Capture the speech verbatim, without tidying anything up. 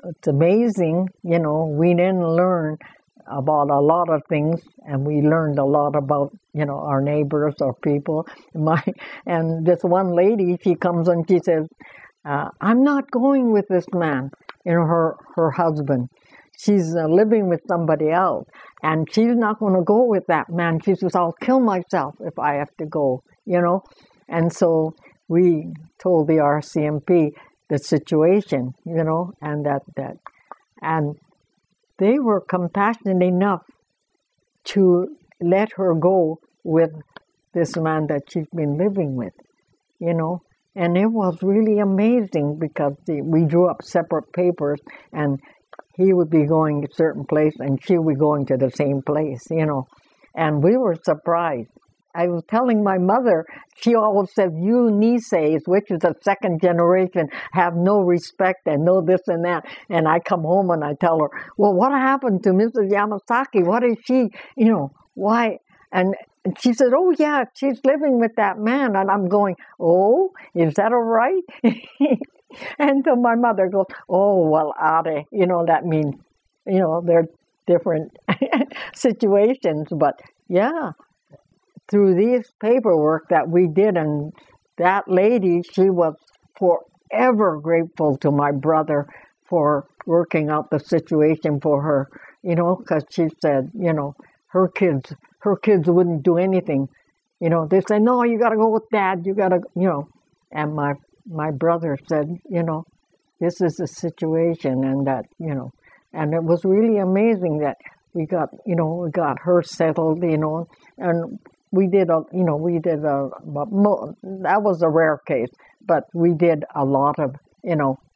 it's amazing, you know, we didn't learn about a lot of things, and we learned a lot about, you know, our neighbors or people. My and this one lady, she comes and she says, uh, "I'm not going with this man." You know, her her husband. She's uh, living with somebody else, and she's not going to go with that man. She says, "I'll kill myself if I have to go." You know, and so we told the R C M P the situation. You know, and that that and. They were compassionate enough to let her go with this man that she's been living with, you know. And it was really amazing because the, we drew up separate papers, and he would be going to a certain place and she would be going to the same place, you know. And we were surprised. I was telling my mother, she always said, "You Niseis," which is the second generation, have no respect and no this and that. And I come home and I tell her, "Well, what happened to Missus Yamasaki? What is she, you know, why?" And she said, "Oh, yeah, she's living with that man." And I'm going, "Oh, is that all right?" And so my mother goes, "Oh, well, Are," you know, that means, you know, they're different situations. But yeah. Through these paperwork that we did, and that lady, she was forever grateful to my brother for working out the situation for her, you know, because she said, you know, her kids, her kids wouldn't do anything. You know, they said, "No, you got to go with Dad, you got to," you know. And my, my brother said, you know, "This is the situation," and that, you know, and it was really amazing that we got, you know, we got her settled, you know, and we did a, you know, we did a, that was a rare case, but we did a lot of, you know,